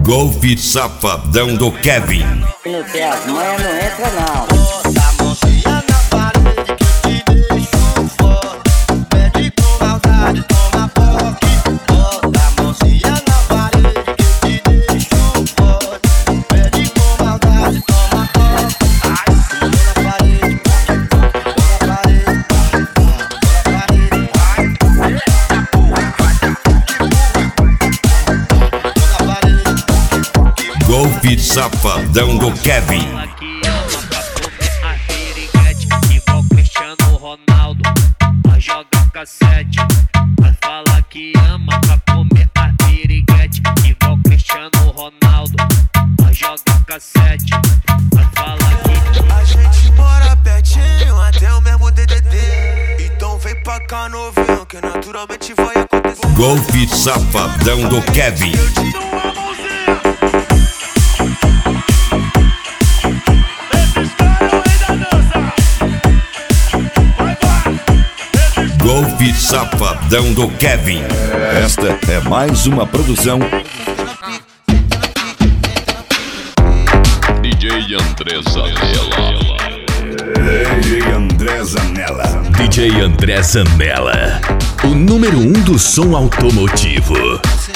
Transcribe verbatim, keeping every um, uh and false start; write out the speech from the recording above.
Golf Safadão do Kevin. Não tem as manhas, não entra não. Bota a mãozinha na parede que te deixo forte. Pede com maldade, toma toque. Bota a mãozinha na parede que te deixo forte. Pede com maldade, toma toque. Ai, sim, na parede, na parede, na parede. Ai, porra, vai dar na parede. Golf Safadão do Kevin. Que ama pra comer a piriguete, igual Cristiano Ronaldo, nós joga cassete. Vai falar que ama pra comer a piriguete, igual Cristiano Ronaldo, nós joga cassete. Vai falar que A gente mora pertinho, até o mesmo D D D. Então vem pra cá novinho, que naturalmente vai acontecer. Golf Safadão do Kevin. Eu te dou uma mãozinha. Esses caras ainda dançam. Vai, vai. Golf Safadão do Kevin. Esta é mais uma produção D J André Zanella. D J André Zanella. D J André Zanella, o número um do som automotivo.